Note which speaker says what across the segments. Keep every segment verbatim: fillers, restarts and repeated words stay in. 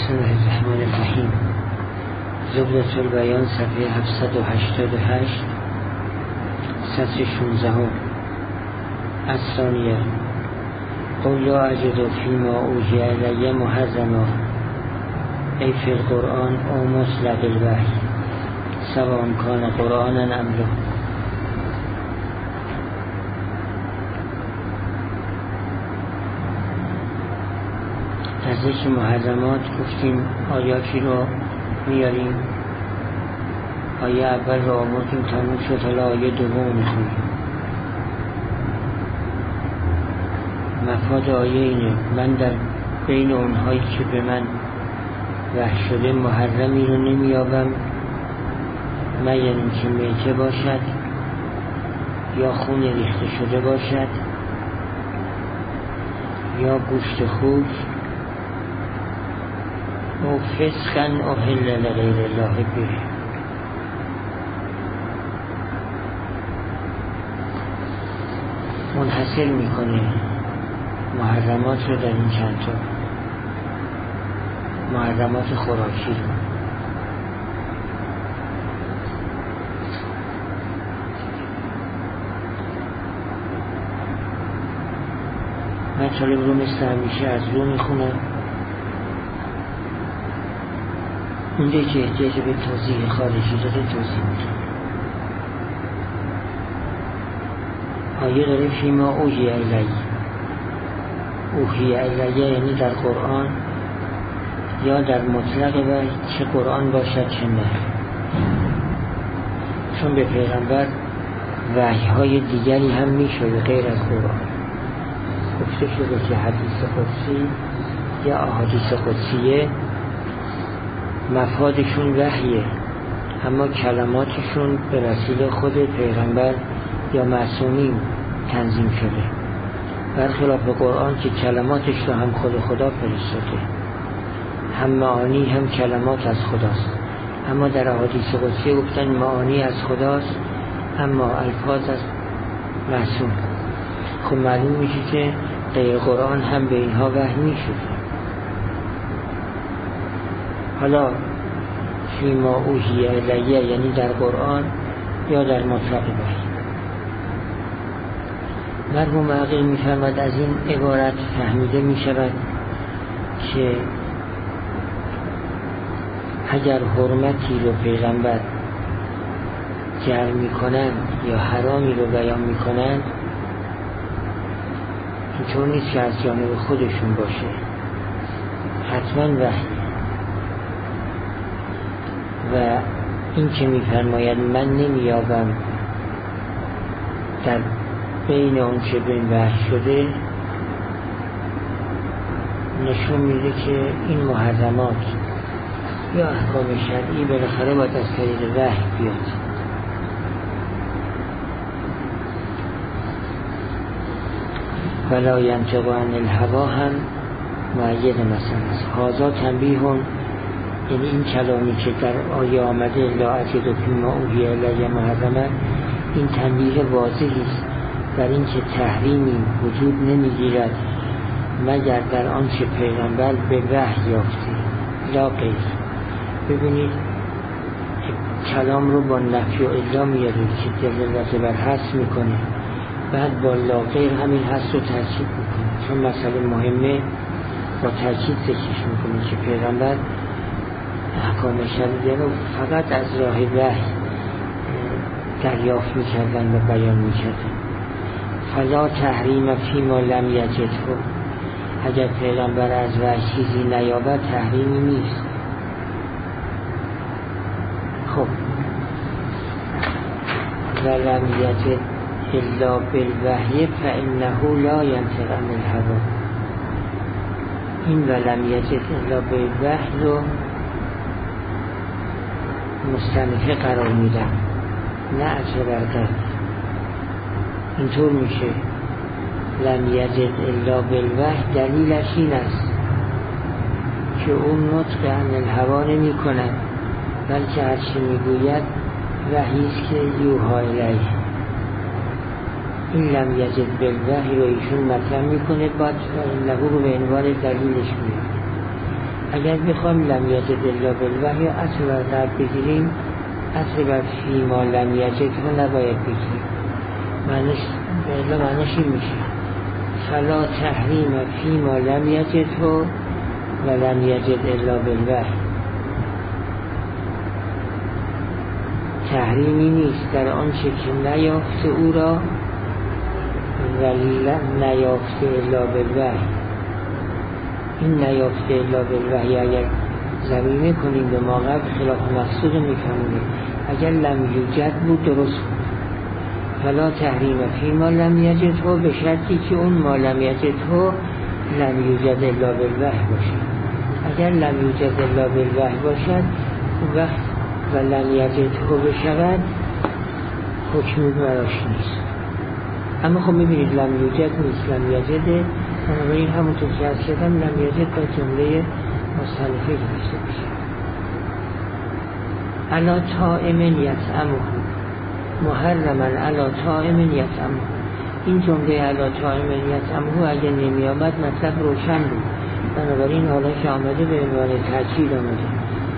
Speaker 1: بسم الله الرحمن الرحیم. زبدة البیان صفحه هفتصد و هشتاد و هشت، سطر شانزده. الثانیه قل لا اجد فیما اوحی الی محرما ای فی القرآن او مطلق الوحی سواء کان قرآنا ام لا. در ذکر محرمات گفتیم آیاتی رو میاریم. آیه اول رو آوردیم تموم شد، حالا آیه دوم میخونیم. مفاد آیه اینه: من در بین اونهایی که به من وحی شده محرمی رو نمیابم مگر اینکه میته باشد یا خون ریخته شده باشد یا گوشت خوک او فسقا احل لغیر الله به. منحصر میکنه محرمات رو در این چند تا محرمات خوراکی رو. من طالب رو مثل همیشه از رو میخونم. اونده که احتیاج به توضیح خارجی داره توضیح میدم. آیه داره فیما اوحی الی. اوحی الی یعنی در قرآن یا در مطلق وحی، چه قرآن باشد چه نه، چون به پیغمبر وحی های دیگری هم میشده غیر از قرآن. گفته شده که حدیث قدسی یا احادیث قدسیه مفادشون وحیه، اما کلماتشون به وسیله خود پیغمبر یا معصومین تنظیم شده، برخلاف قرآن که کلماتش رو هم خود خدا فرستاده، هم معانی هم کلمات از خداست. اما در احادیث قدسی گفتن معانی از خداست اما الفاظ از معصوم. خب معلوم میشه که غیر قرآن هم به اینها وحی میشده. حالا فیما اوحی الیه یعنی در قرآن یا در مطلق وحی. مرحوم عقیل میفرماد از این عبارت فهمیده میشود که اگر حرمتی رو پیغمبر جعل میکنن یا حرامی رو بیان میکنن، اینطور نیست که از جانب خودشون باشه، حتما وحی. و این که میفرماید من نمیابم در بین اون که بین وحی شده، نشون میده که این محرمات یا احکام شرعی بالاخره باید از طریق وحی بیاد. ولا ینطق عن الهوا هم مؤید مثلا است. هذا تنبیه، یعنی این کلامی که در آیه آمده لا اجد فیما اوحی الی محرما، این تنبیه واضحی است در این که تحریمی وجود نمیگیرد مگر در آنچه پیغمبر به وحی یافته، لا غیر. ببینید کلام رو با نفی و الا میاره که دلالت بر حذف میکنه، بعد با لا غیر همین حذف رو تاکید میکنه، چون مسئله مهمه با تاکید ذکرش میکنه که پیغمبر احکام شرعی رو فقط از راه وحی دریافت میکردن و بیان میکردن. فلا تحریم فیما لم یجده، اگر پیغمبر از وحی چیزی نیابد تحریمی نیست. خب ولم یجد الا بالوحی فانه لا ینطق عن الهوا. این ولم یجد الا بالوحی رو مستنفه قرار میدم، نه اجر برقرد. اینطور میشه لم یجد الا بالوحی، دلیلش این است که اون نطق عن الهوا نمی کند، بلکه هرچی میگوید وحی است که یوحی الیه. این لم یجد بالوحی رو ایشون مطرح میکنه، بعد انه رو به عنوان دلیلش میاد. اگر بخوایم لم یجد الا بالوحی اصل بر قبل بگیریم، اصل بر فیما لم یجد رو نباید بگیریم. معنیش بله معنیش این میشه فلا تحریم فیما لم یجد و لم یجد الا بالوحی. تحریمی نیست در آنچه که نیافته او را و نیافته الا بالوحی. این نیافته الا بالوحی اگر ضمیمه کنیم به ما قبل خلاف مقصود میفهمونیم. اگر لم یوجد بود درست بود. فلا تحریم فیما لم یجد و به شرطی که اون ما لم یجد و لم یوجد الا بالوحی باشد. اگر لم یوجد الا بالوحی باشد اون وقت و لم یجد و بشود حکمی براش نیست. اما خب میبینید لم یوجد نیست، لم یجده، بنابراین همونطور که از شدم لم یجد با جمله مصنفه داشته بشه. علا طائم یطعمه محرما علا طائم یطعمه. این جمله علا طائم یطعمه اگه نمی آمد مطلب روشن بود، بنابراین حالا که آمده به عنوان تاکید آمده.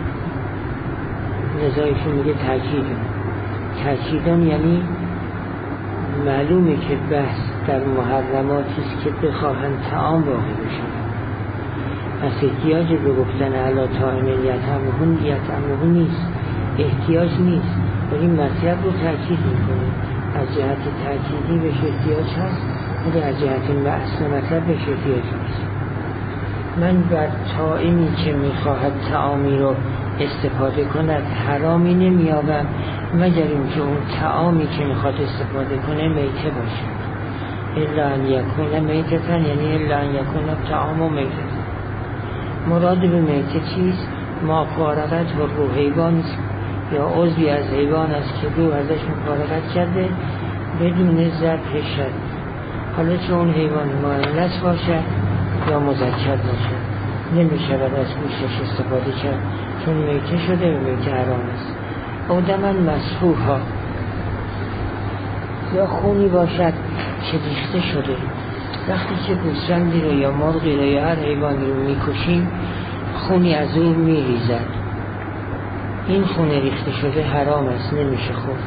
Speaker 1: نزایشون میگه تاکیدون. تاکیدون یعنی معلومه که بحث در محرماتی است که بخواهند طعام واقع بشن. پس احتیاج به گفتن علا طائم یطعمه یطعمه نیست، احتیاج نیست، ولی مطلب رو تاکید میکنه. از جهت تاکیدی بهش احتیاج هست، ولی از جهت اصل مطلب بهش احتیاج نیست. من بر طائمی که میخواهد طعامی رو استفاده کند حرامی نمیابم مگر اینکه اون طعامی که میخواد استفاده کنه میته باشه. الا ان یکون میتتن یعنی الا ان یکون طعام و میتتن. مراد به میته چیست؟ ما فارغت و روح حیوان یا عضوی از حیوان است که روح ازش مفارقت کرده بدون ذبح شد. حالا چه اون حیوان مؤنث باشد یا مذکر باشد نمیشود از گوشتش استفاده کرد، چون میته شده و میته حرام است. آدماً مسفوح ها یا خونی باشد که ریخته شده. وقتی که گوسفندی رو یا مرغی رو یا هر حیوانی رو میکشیم خونی از اون میریزد. این خون ریخته شده حرام است، نمیشه خورد.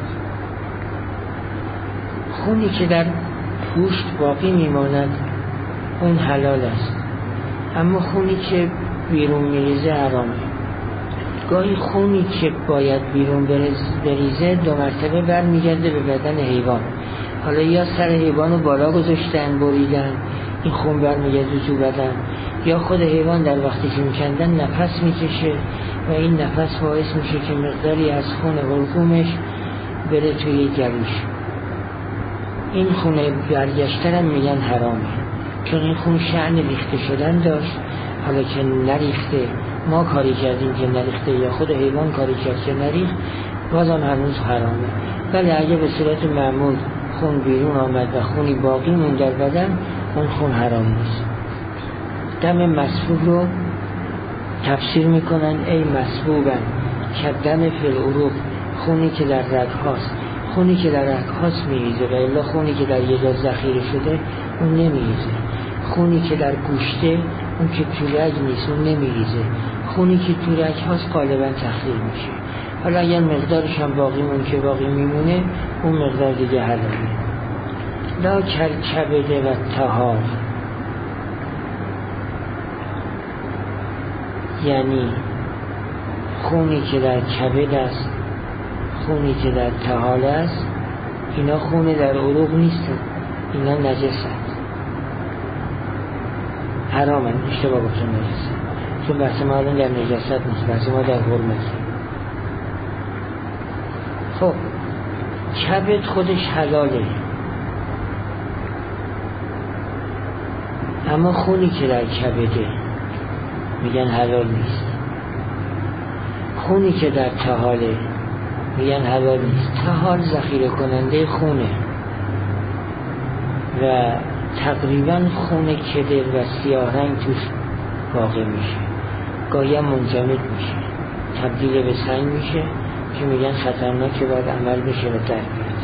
Speaker 1: خونی که در پوشت باقی میماند اون حلال است، اما خونی که بیرون میریزه حرامه. گاهی خونی که باید بیرون بریزه دو مرتبه برمیگرده به بدن حیوان. حالا یا سر حیوان رو بالا گذاشتن بریدن، این خون برمیگرده تو بدن، یا خود حیوان در وقتی که میکندن نفس میکشه و این نفس باعث میشه که مقداری از خون حلقومش بره توی گلوش. این خون برگشتن هم میگن حرامه، چون این خون شأن ریخته شدن داشت. حالا که نریخته، ما کاری کردیم که نریخته یا خود حیوان کاری کرد که نریخت، بازم هنوز حرامه. ولی اگه به صورت معمول خون بیرون آمد و خونی باقی مون در بدن، اون خون حرام نیست. دم مسبوب رو تفسیر میکنن ای مسبوبن که دم فی العروق، خونی که در رگ هاست. خونی که در رگ هاست میریزه و الا خونی که در یه جا ذخیره شده اون نمیریزه. خونی که در گوشته اون که تو رگ نیست اون نمیریزه. خونی که تو رگ هاست غالبا تخلیل میشه. حالا اگر مقدارش هم باقی مون که باقی میمونه اون مقدار دیگه حلاله. لا کبده و طهار یعنی خونی که در کبد است، خونی که در طحال است، اینا خون در عروق نیستن، اینا نجس هست، حرامن. اشتباه گفتم نجس، چون بحث ما الان در نجاست نیست، بحث ما در حرمت. خب کبد خودش حلاله، اما خونی که در کبده میگن حلال نیست. خونی که در طحاله میگن حلال نیست. طحال ذخیره کننده خونه و تقریبا خون کدر و سیاه رنگ توش واقع میشه، گاهی هم منجمد میشه، تبدیل به سنگ میشه که میگن خطرناکه، باید عمل بشه و ترک بیاد.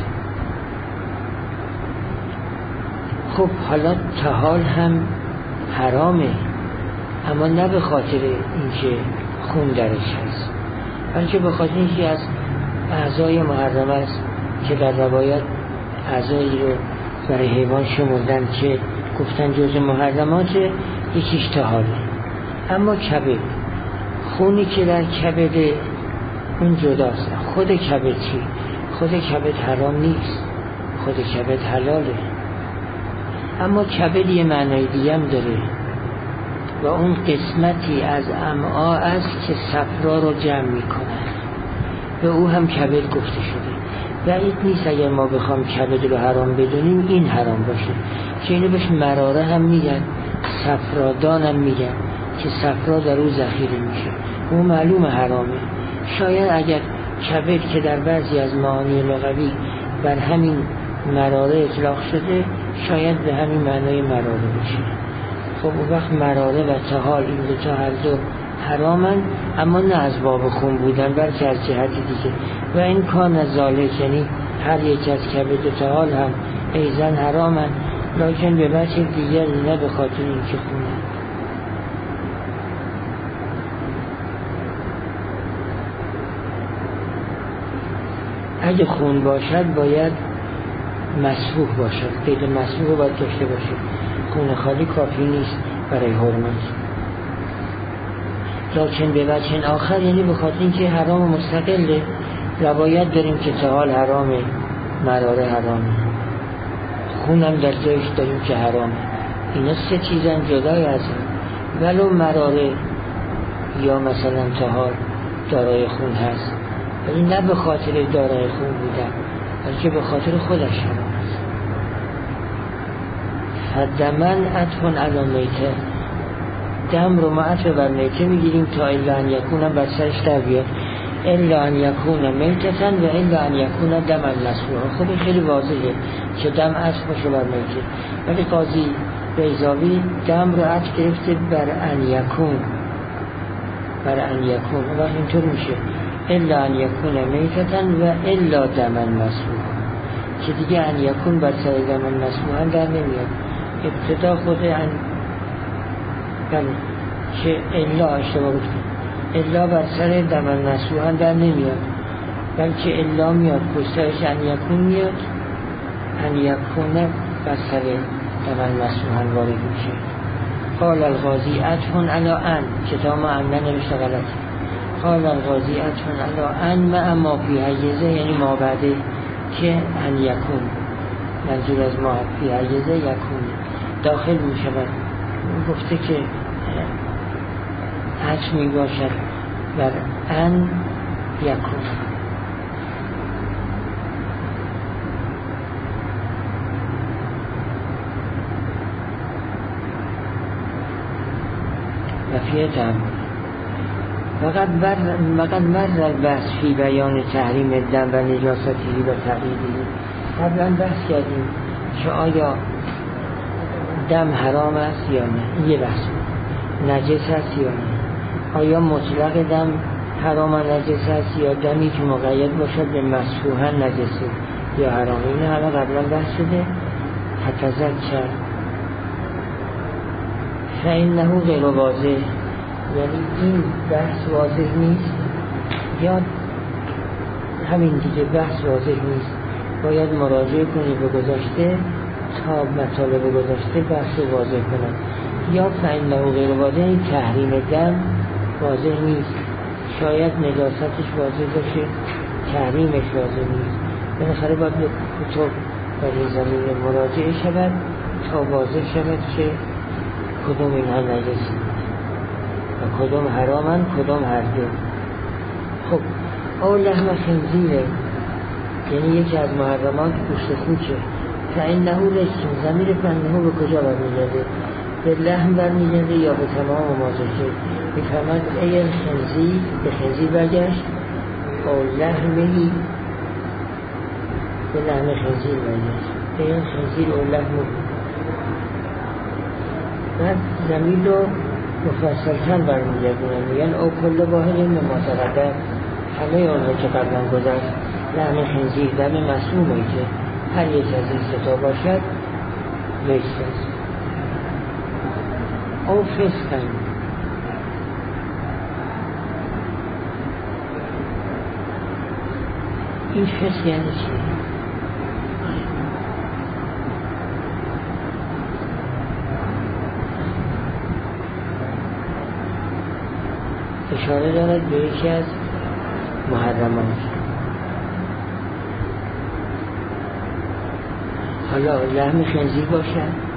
Speaker 1: خب حالا طحال هم حرامه، اما نه به خاطر اینکه خون درش هست، بلکه به خاطر اینکه از اعضای محرم است که در روایت اعضایی رو برای حیوان شمردن که گفتن جزء محرمات، یکیش طحاله. اما کبد، خونی که در کبد اون جداست. خود کبد چی؟ خود کبد حرام نیست، خود کبد حلاله، اما کبد یه معنای دیگه هم داره و اون قسمتی از امعا است که صفرا رو جمع میکنه، به او هم کبد گفته شده. بعید نیست اگر ما بخوام کبد رو حرام بدونیم این حرام باشه، که اینو بهش مراره هم میگن، صفرادان هم میگن که صفرا در او ذخیره میشه، اون معلوم حرامه. شاید اگر کبد که در بعضی از معانی لغوی بر همین مراره اطلاق شده، شاید به همین معنای مراره بشه. خب اون وقت مراره و طحال این دو تا هر دو حرامن، اما نه از باب خون بودن، بلکه از جهت دیگه. و این کان ذالک، یعنی هر یک از کبد و طحال هم ایزن حرامن، لکن به وجه دیگر، نه به خاطر اینکه خونه. اگه خون باشد باید مسفوح باشد، قید مسفوح باید داشته باشه، خون خالی کافی نیست برای حرمت. لکن به وجه آخر، یعنی به خاطر اینکه حرام مستقله، روایت داریم که طحال حرامه، مراره حرامه، خونم در جایش داریم که حرامه. اینا سه چیزن جدای از هم، ولو مراره یا مثلا طحال دارای خون هست، ولی نه به خاطر دارای خون بودن، بلکه به خاطر خودش حرام است. فدمن عطفن علی میته، دم رو ما عطف بر میته میگیریم تا الا ان یکون بر سرش در بیاد، الا ان یکون میتتن و الا ان یکون دم المسفوح. خب خیلی واضحه که دم عطف باشه بر میته، ولی قاضی بیضاوی دم رو عطف گرفته بر ان یکون، بر ان یکون، و اینطور میشه الا ان یکون میتتن و الا دم المسفوح، که دیگه ان یکون بر سر دم المسفوح در نمیاد. ابتدا خود ان بله که الا اشتباه گفتیم، الا بر سر دم المسفوح در نمیاد، بلکه الا میاد پشتش ان یکون میاد، ان یکون بر سر دم المسفوح وارد میشه. قال القاضی عطفن علی ان، کتاب ما ان ننوشته غلط، قال القاضی عطفن علی ان مع ما فی حیزه، یعنی ما بعده که ان یکون، منظور از ما فی حیزه یکون داخل می شود. گفته که عطف می باشد بر ان یکون. و فیه تعمل فقط مقد مر البحث فی بیان تحریم دم و نجاستی و تقییدی. قبلا بحث کردیم که آیا دم حرام است یا نه، یه بحث بود. نجس است یا نه، آیا مطلق دم حرام و نجس است یا دمی که مقید باشد به مسفوحا نجسه یا حرام. این همه قبلا بحث شده. فتذکر فإنه غیر واضح، یعنی این بحث واضح نیست، یا همین دیگه بحث واضح نیست، باید مراجعه کنی به گذشته تا مطالب گذشته بحث واضح کنن. یا فإنه غیر واضح، این تحریم دم واضح نیست، شاید نجاستش واضح باشه، تحریمش واضح نیست. بالاخره باید به کتب برای زمین مراجعه شود تا واضح شود که کدوم اینها نجسی و کدوم حرامن، کدوم هر دو. خب او لحم خنزیره، یعنی یکی از محرمات گوشت خوکه. فإنه رجسون، ضمیر فإنه به کجا برمیگرده؟ به لحم برمیگرده یا به تمام مازشه؟ میفرماد ای خنزیر، به خنزیر برگشت، او لحمهی، به لحم خنزیر برگشت، ای خنزیر او لحمه. بعد ضمیر رو مفصلتر برمیگردونن، میگن او کل واحد این متقدم، همه اونها که قبلا گذشت، لحم خنزیر دم مسمومه که هر یک از این ستا باشد رجس است. او فسقن، این فسق یعنی چی؟ اشاره دارد به یکی از محرمات. حالا لحم خنزیر باشد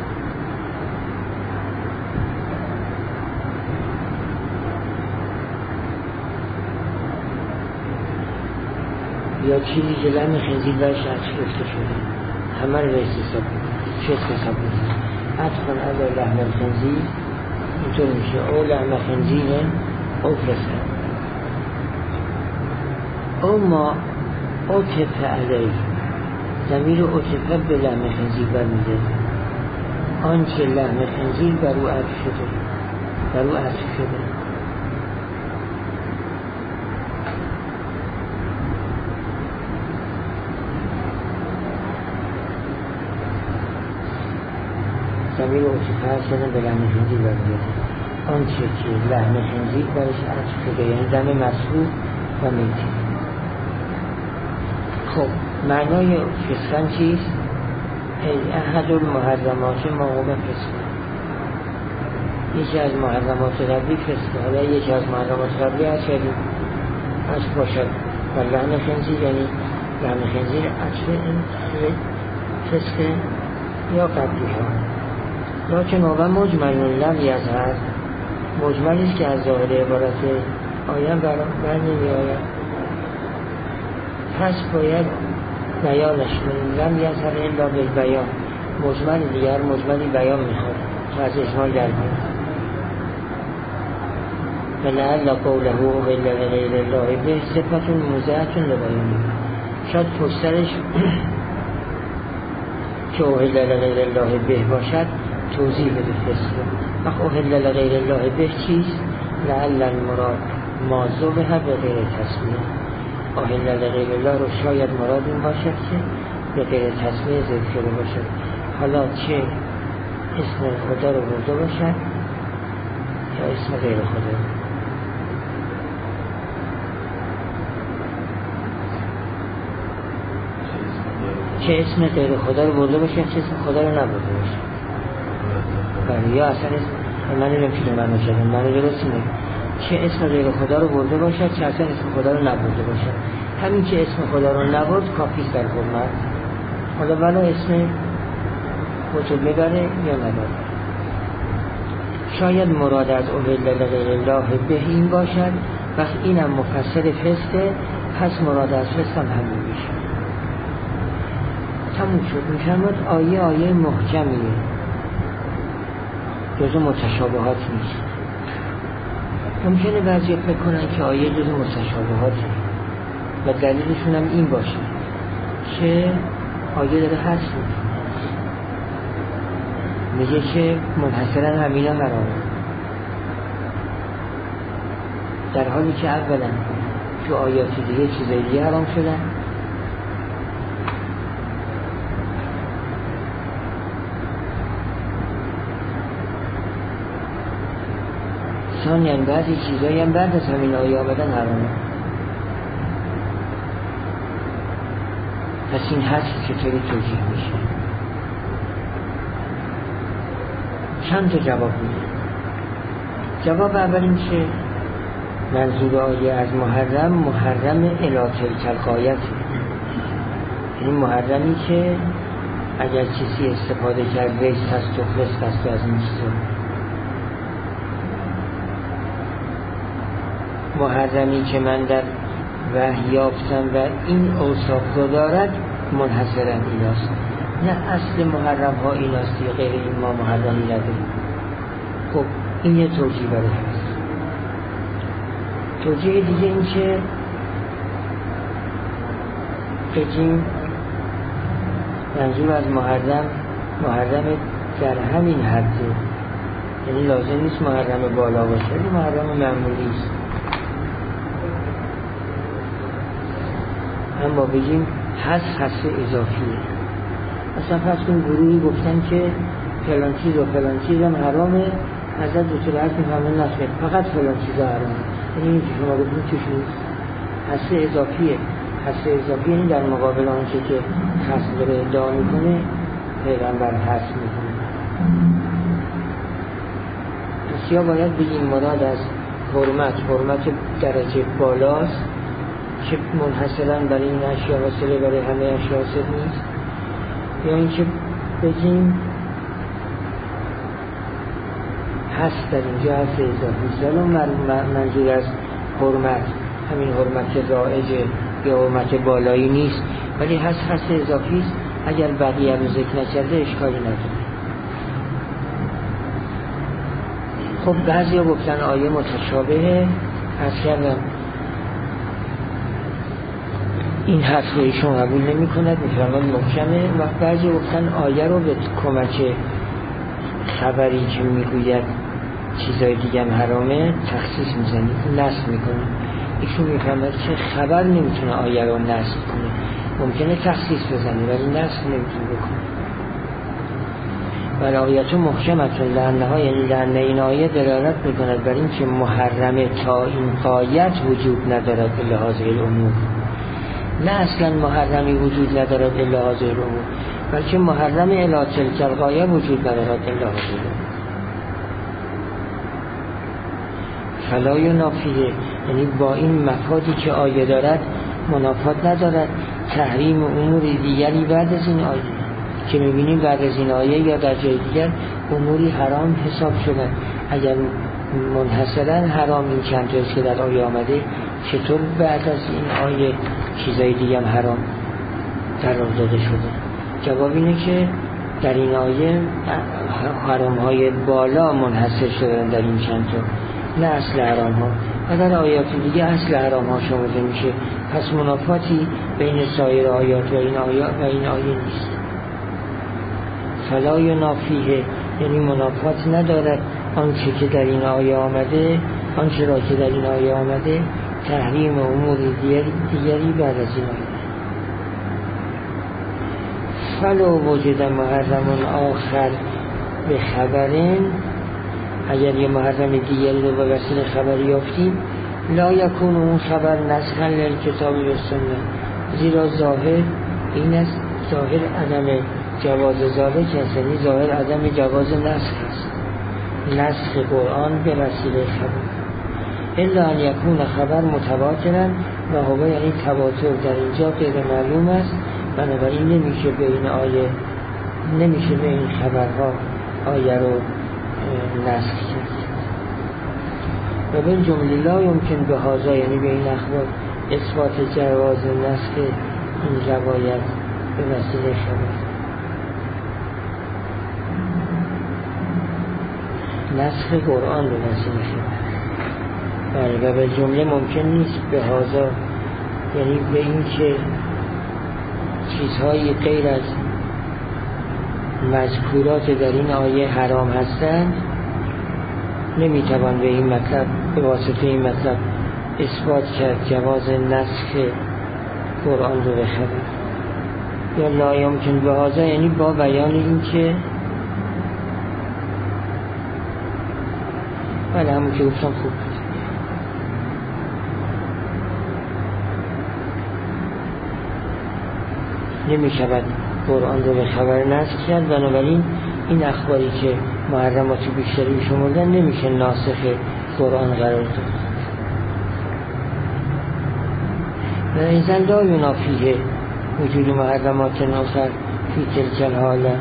Speaker 1: یا چیزی که لحم خنزیر برش عطف گفته شده، همه رو به حساب چه حساب میکنه عطفا علی لحم خنزیر اینطور میشه او لحم خنزیر او فسق او ما عطف علیه، ضمیر عطف به لحم خنزیر برمیده، آنچه لحم خنزیر بر او عطف شده بر او عطف شده. ضمیر عطف شده به لحم خنزیر برمیده، آنچه که لحم خنزیر برش عطف شده، یعنی دم مسروح و میتی. خب معنای فسقن چیست؟ ای احد المحرمات ما هو فسق، یکی از محرمات قبلی فسق، حالا یکی از محرمات قبلی از شدید از باشد و لحم خنزیر، یعنی لحم خنزیر عطف این فسق یا قبلی ها. لیکن و مجمل لم یظهر، مجملی است که از ظاهر عبارت آیه بر نمی آید، پس باید بیانش کنیم. لم یظهر الا بالبیان، مجمل دیگر مجملی بیان میخواد که از اجمال در بیاد. فلعل قوله احل لغیر الله به صفت موضعة لبیان، شاید پشترش که احل لغیر الله به باشد توضیح بده فسق. وقت احل لغیر الله به چیست؟ لعل المراد ما ذبح به غیر تسمیه، احل لغیر الله رو شاید مراد این باشد که به غیر تسمیه ذکر شده باشد. حالا چه اسم خدا رو برده باشد یا اسم غیر خدا، چه اسم غیر خدا رو برده باشد چه اسم خدا رو نبرده باشد. بله یا اصلا اسم من نمیتونه منو شده منو درست میگه، چه اسم غیر خدا رو برده باشد چه اصلا اسم خدا رو نبرده باشد. همین که اسم خدا رو نبرد کافیست در حرمت. حالا ولی اسم بطول ببره یا نبره. شاید مراد از احل لغیر الله به این باشد، وقت اینم مفسر فسقه، پس مراد از فسق هم همین میشه. تموم شد. میفرماد آیه آیه محکمیه، جزو متشابهات نیست. ممکنه بعضی فکر کنن که آیه جزو متشابهاته و دلیلشون هم این باشه که آیه داره حس میگه که منحصرا همینا حرامه، در حالی که اولا تو آیات دیگه چیزای دیگه حرام شدن، ثانیاً بعضی چیزایی هم بعد از همین آیه آمدن حرامه. پس این هست چطوری توجیه میشه؟ چند تا جواب میده. جواب اول این که منظور آیه از محرم محرم الاته تلقایت، این محرمی که اگر کسی استفاده کرد ریست هست و خلص هست از این چیزا، محرمی که من در وحی یافتم و این اوصاف رو دارد منحصرا ایناست، نه اصل محرم ها ایناست یا غیر این ما محرمی نداریم. خب این یه توجیه برای هست. توجیه دیگه این که بگیم منظور از محرم محرم در همین حده، یعنی لازم نیست محرم بالا باشه، ولی محرم معمولی است. اما بگیم هست هست اضافیه. مثلا فرض کنیم گروهی گفتن که فلان چیز و فلان چیز هم حرامه، حضرت دو طلعت میفهمن نخیر فقط فلان چیز حرامه، یعنی این که شما گفتیم چشون هست اضافیه. حس اضافی این در مقابل آنچه که خصم داره ادعا میکنه پیغمبر حس میکنه. پس یا باید بگیم مراد از حرمت حرمت درجه بالاست که منحصراً برای این اشیا حاصله، برای همه اشیا حاصل نیست، یا اینکه بگیم هست در اینجا هست اضافی. ظلم منظور از حرمت همین حرمت رائجه یا حرمت بالایی نیست، ولی هست هست اضافی است. اگر بقیه رو ذکر نکرده اشکالی نداره. خب بعضی ها گفتن آیه متشابهه، از کردم این حرف رو ایشون قبول نمی کند، میفرماد محکمه، و بعضی گفتن آیه رو به کمک خبری که میگوید چیزای دیگه هم حرامه تخصیص میزنید، نسخ میکنه. ایشون میفرماد که خبر نمیتونه آیه رو نسخ کنه، ممکنه تخصیص بزنه ولی نسخ نمیتونه بکنه. ولی آیه محکمت لعنها، یعنی لعنه این آیه دلالت میکند بر این که محرمه تا این غایت وجود ندارد به لحاظ الامور، نه اصلا محرمی وجود ندارد به لحاظ الامور، بلکه محرم الی تلک الغایه وجود ندارد به لحاظ الامور. فلا ینافیه، یعنی با این مفادی که آیه دارد منافات ندارد تحریم امور دیگری بعد از این آیه که میبینیم بعد از این آیه یا در جای دیگر اموری حرام حساب شدن. اگر منحصرا حرام این چند تاست که در آیه آمده، چطور بعد از این آیه چیزای دیگه هم حرام قرار داده شده؟ جواب اینه که در این آیه حرام های بالا منحصر شدن در این چند تا، نه اصل حرام ها، و در آیات دیگه اصل حرام ها شمرده میشه. پس منافاتی بین سایر آیات و این آیه و این آیه نیست. فلا ینافیه، یعنی منافات ندارد آنچه که در این آیه آمده، آنچه را که در این آیه آمده تحریم امور دیگری, دیگری بعد از این آیه. فلو وجد محرم آخر به خبرین، اگر یه محرم دیگری رو به وسیله خبری یافتیم، لا یکون اون خبر نسخا للکتاب و سنت، زیرا ظاهر این است، ظاهر عدم جواز ذالک است، یعنی ظاهر عدم جواز نسخ است، نسخ قرآن به وسیله خبر. الا ان یکون خبر متواترا و هو، یعنی تواتر در اینجا غیر معلوم است، بنابراین نمیشه به این آیه، نمیشه به این خبرها آیه رو نسخ کرد. و به جمله لا یمکن به هذا، یعنی به این اخبار اثبات جواز نسخ این روایت به وسیله خبر. نسخ قرآن به وسیله خبر. بله، و به جمله ممکن نیست به هذا، یعنی به این که چیزهای غیر از مذکورات در این آیه حرام هستند، نمیتوان به این مطلب، به واسطه این مطلب اثبات کرد جواز نسخ قرآن رو به خبر. یا لا یمکن به هذا، یعنی با بیان این که بله همون که گفتم خوب بود، نمی شود قرآن رو به خبر نسخ کرد، بنابراین این اخباری که محرمات بیشتری شمردن نمیشه ناسخ قرآن قرار داد. و ایزن لا ینافیه وجود محرمات آخر فی تلک الحاله،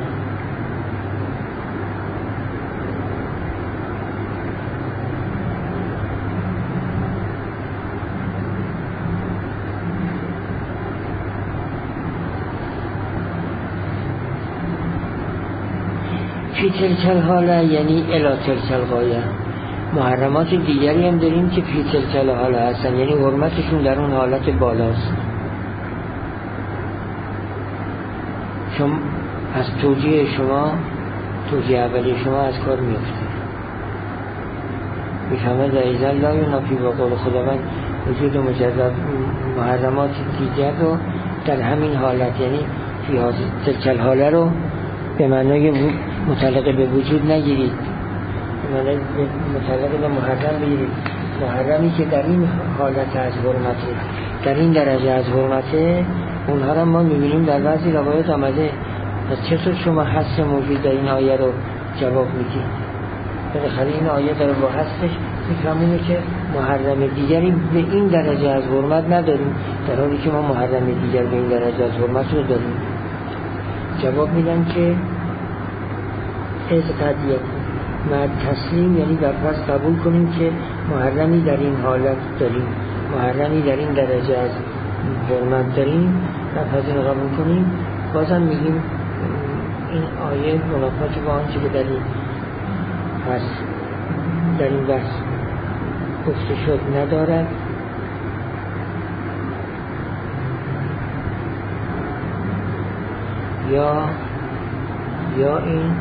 Speaker 1: فی تلک الحاله یعنی الی تلک الغایه. محرمات دیگری هم داریم که فی تلک الحاله هستن، یعنی حرمتشون در اون حالت بالاست. شما از توجیه شما توجیه اولی شما از کار میفته، میفهمه در ایزن لا ینافی با قول خداوند وجود مجرد محرمات دیگر رو در همین حالت، یعنی فی تلک الحاله رو به معنای متعلق به وجود نگیرید، به معنای متعلق به محرم بگیرید، محرمی که در این حالت از حرمت در این درجه از حرمته، اونها را ما میبینیم در بعضی روایات آمده. پس چطور شما حس موجود در این آیه رو جواب میدید؟ بالاخره این آیه داره با حسش میفهمونه که محرم دیگری به این درجه از حرمت نداریم، در حالی که ما محرم دیگر به این درجه از حرمت رو داریم. جواب میدن که از قضیه مرد تسلیم، یعنی در پس قبول کنیم که محرمی در این حالت داریم، محرمی در این درجه از حرمت داریم، در پس این قبول کنیم. بازم میگیم این آیه منافات با آنچه که در این پس در این بحث گفته شد ندارد. یا یا این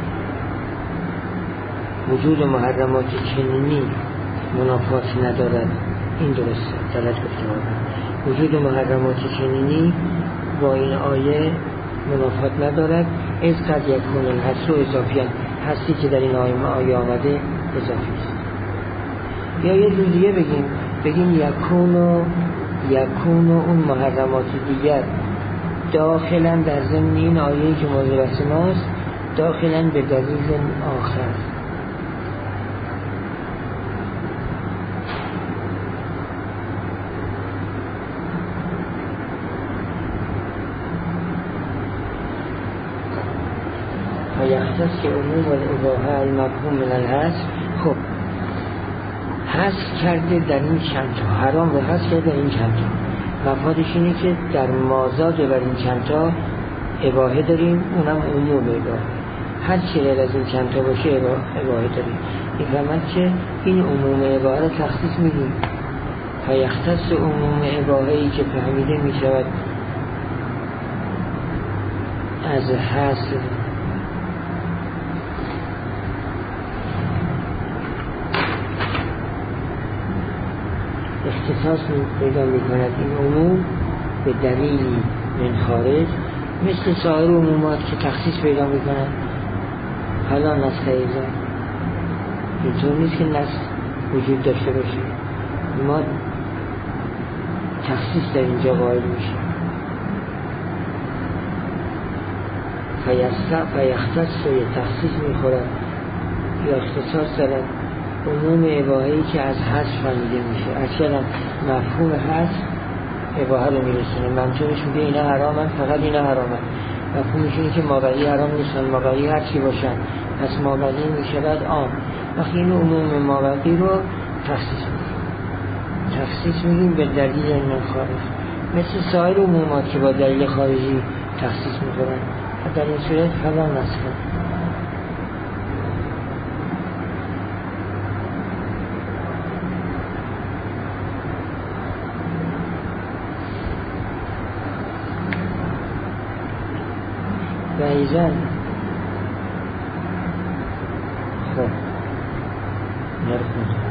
Speaker 1: وجود محرمات چنینی منافات ندارد. این درسته، غلط گفتم. وجود محرمات چنینی با این آیه منافات ندارد. از قد یکون الحس و اضافی هم هستی که در این آیه آمده اضافی است. یا یه جور دیگه بگیم بگیم یکون و یکون و اون محرمات دیگر داخلا در ضمن این آیه که موضوع بحث ماست، داخلا به دلیل آخر. و یختص که عموم و الاباحه المفهوم من الحس. خب حس کرده در این چند تا، حرام رو حس کرده در این چند تا. مفادش اینه که در مازاد بر این چند تا اباحه داریم، اونم عموم اباحه. هر چی غیر از این چند تا باشه اباحه داریم. این فرمد که این عموم اباحه رو تخصیص میدیم. و یختص عموم اباحه ای که فهمیده میشود از حس اختصاص پیدا میکند این عموم به دلیلی من خارج، مثل سایر عمومات که تخصیص پیدا میکنند. حالا نسخ ایزا اینطور نیست که نسخ وجود داشته باشه، ما تخصیص در اینجا قائل میشه. فیختص و تخصیص میخورد یا اختصاص دارد عموم اباحه‌ای که از حذف فهمیده میشه. اکثرا مفهوم حذف اباحه رو میرسونه، منطقش میگه اینا حرامن، فقط اینا حرامن. مفهومش اینه که مابعی حرام نیستن، مابعی هر چی باشن، پس مابعی میشود عام. وقتی این عموم مابعی رو تخصیص میگیم تخصیص میگیم به دلیل من خارج، مثل سایر عمومات که با دلیل خارجی تخصیص میکنن. در این صورت فلا نسخه. و ایزن خب نرخون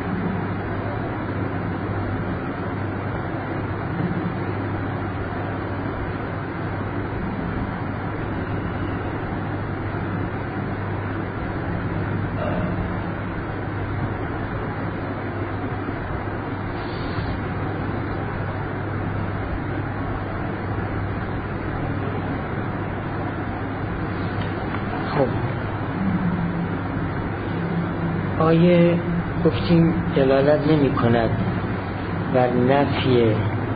Speaker 1: آیه گفتیم دلالت نمی کند بر نفی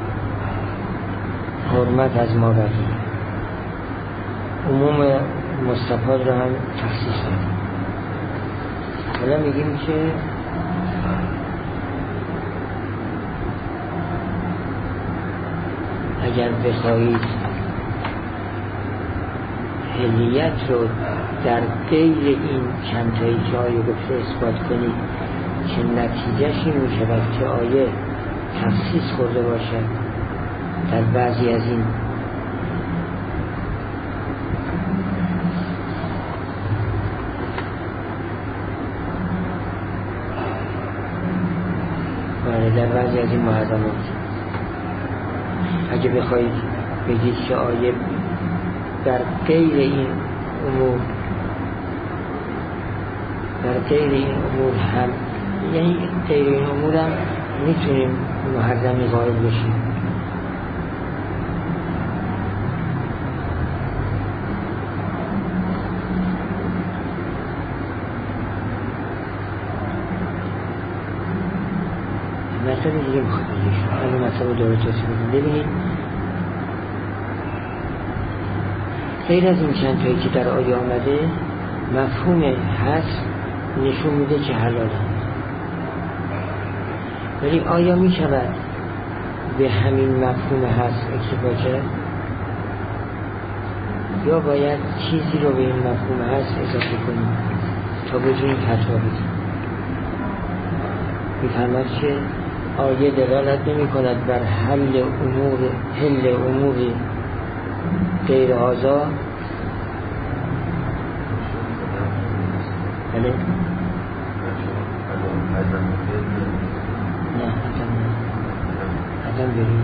Speaker 1: حرمت از مابعی، عموم مستفاد را هم تخصیص داریم. حالا میگیم که اگر بخواهید حلیت رو در غیر این چند تایی که آیه گفته اثبات کنید که نتیجهش این می شود که آیه تخصیص خورده باشد در بعضی از این در بعضی از این محرمات. اگه بخواید بگید که آیه در غیر این امور در غیر این امور هم، یعنی غیر این امور هم میتونیم محرمی قائل بشیم، مطلب دیگه میخواد بگیش اگه مطلب رو داره توصیح بگیم. ببینید غیر از این چند تایی که در آیه آمده مفهوم هست نشون میده که حلالند، ولی آیا می شود به همین مفهوم هست اکتفا کرد یا باید چیزی رو به این مفهوم هست اضافه کنیم تا بتونیم فتوا بدیم؟ میفرماد که آیه دلالت نمی کند بر حل امور حل امور غیر هذا. بله نه حتم حتم بریم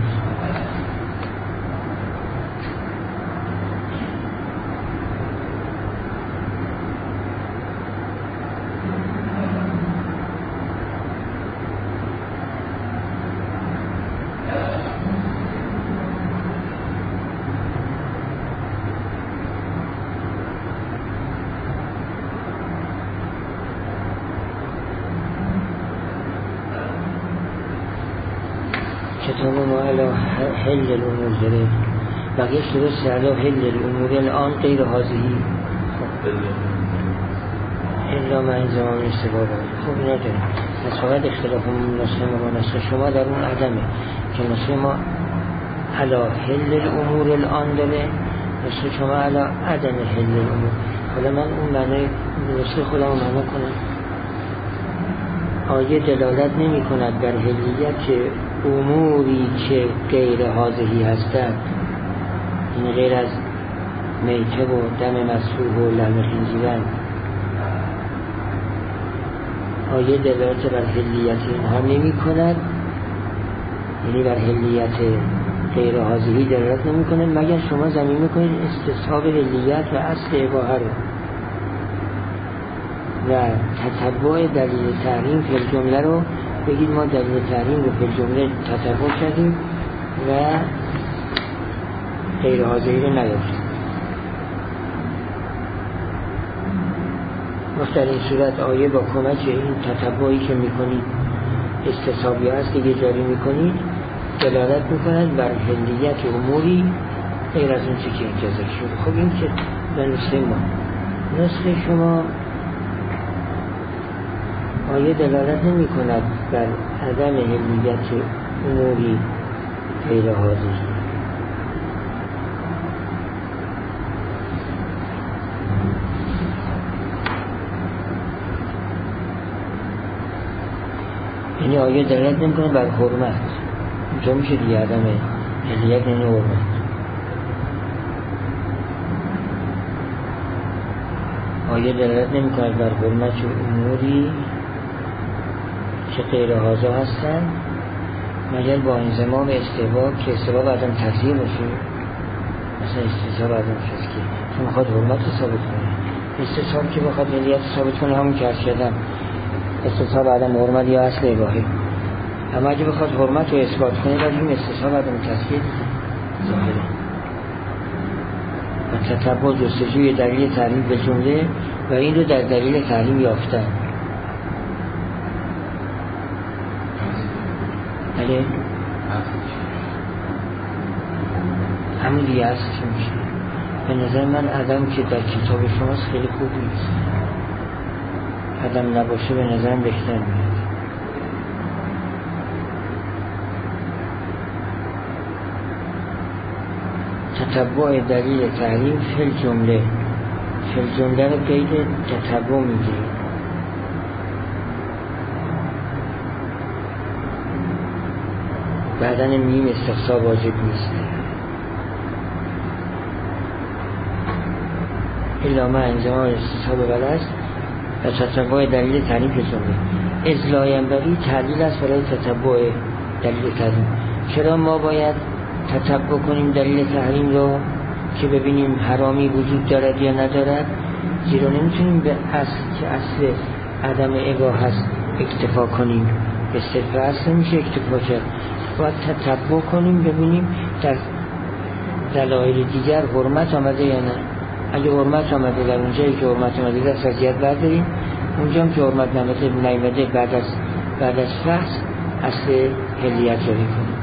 Speaker 1: کتاب ما علی حل الامور داره بقیهش درست علی حل الامور الان غیر حاضری الا من زمان استباب. خب اینا داریم از فقط اختلاف نسخه ما نسخه شما در اون عدمه که نسخه ما علی حل الامور الان داره، نسخه شما علی عدم حل الامور. حالا من اون معنی نسخه خودم رو معنا کنم. آیه دلالت نمی کند بر حلیت اموری که غیر حاضری هستند، این غیر از میته و دم مسفوح و لحم خنزیرن. آیه دلالت بر حلیت اینها نمی کند، یعنی بر حلیت غیر حاضری دلالت نمی کند مگر شما زمین میکنید استصحاب حلیت و اصل اباحه رو و تتبع دلیل تحریم فی الجمله رو بگید ما دلیل تحریم رو فی الجمله تتبع کردیم و غیر حاضری رو نیافتیم. وقت در این صورت آیه با کمک این تتبعی که میکنید استصحابی هست دیگه جاری میکنید دلالت میکند بر حلیت اموری غیر از اون چی که انتظار شد. خب این که به نسخه ما نسخه شما آیه دلالت نمی کند بر عدم حلیت اموری غیر حاضری. یعنی آیه دلالت نمی کند بر حرمت، اینجا میشه دیگه عدم حلیت یعنی حرمت. آیه دلالت نمی کند بر حرمت اموری که غیر حاضر هستن مگر با انضمام استحباب که استحباب عدم تکذیر باشه، مثلا استصحاب عدم تکذیر که میخواد حرمت رو ثابت کنه. استصحاب که بخواد حلیت رو ثابت کنه همون که عرض کردم استصحاب عدم حرمت یا اصل اباحه. اما اگه بخواد حرمت رو اثبات کنه باید این استصحاب عدم تکذیر ظاهره و تتبع جستجوی دلیل تحریم به جمله و این رو در دلیل تحریم یافتن. بله همون دیگه هست که میشه. به نظر من عدم که در کتاب شماست خیلی خوب نیست، عدم نباشه به نظرم بهتر میاد. تتبع دلیل تحریم فی الجمله، فی الجمله رو قید تتبع میگیریم. بعدن میم استقصا واجب نیست الا ما انجام استصحاب بلست و تتبع دلیل تحریم فی الجمله. از لاینبغی تعلیل است برای تتبع دلیل تحریم. چرا ما باید تتبع کنیم دلیل تحریم رو که ببینیم حرامی وجود دارد یا ندارد؟ زیرا نمیتونیم به اصل که اصل عدم اباحه هست اکتفا کنیم، به صرف اصل نمیشه اکتفا کرد. باید تتبع کنیم ببینیم در دلایل دیگر حرمت آمده یا نه. اگه حرمت آمده در اونجایی که حرمت آمده در سرزیت برداریم، اونجا هم که حرمت نمده نیامده بعد از بعد از فحص اصل حلیت جاری کنیم.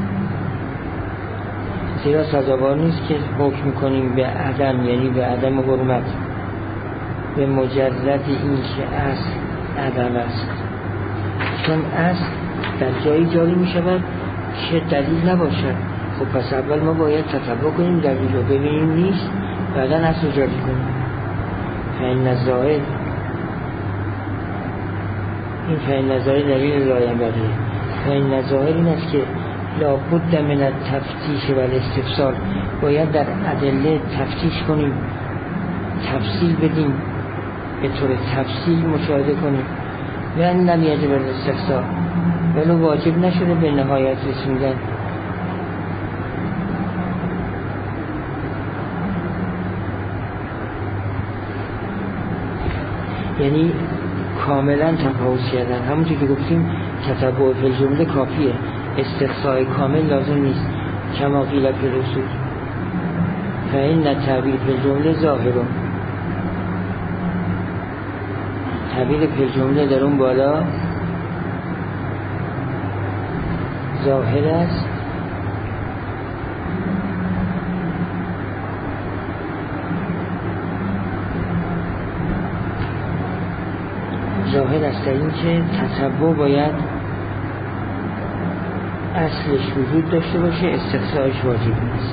Speaker 1: زیرا سزاوار نیست که حکم کنیم به عدم، یعنی به عدم حرمت، به مجرد این که اصل عدم است، چون اصل در جایی جاری می شود که دلیل نباشد. خب پس اول ما باید تتبع کنیم، دلیل رو ببینیم نیست، بعدا اصل رو جاری کنیم. فین الظاهر، این فین الظاهر دلیل لاینبغی. فین الظاهر این است که لابد من التفتیش و الاستفسار، باید در ادله تفتیش کنیم، تفصیل بدیم، به طور تفصیل مشاهده کنیم. و ان لم یجب الاستفسار، ولو واجب نشده به نهایت رسوندن. یعنی کاملا تفاوت کردن. همونطور که گفتیم تتبع فی الجمله کافیه، استقصای کامل لازم نیست. کما قیل فی الرسول فإن التعبیر فی الجمله ظاهر، تعبیر فی الجمله در اون بالا ظاهر است، ظاهر است در این که تتبع باید اصلش وجود داشته باشه، استقصایش واجب نیست.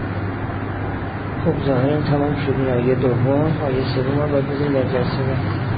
Speaker 1: خب ظاهرا تمام شد. این آیه دوم، آیه سوم باید بزنیم در جلسه.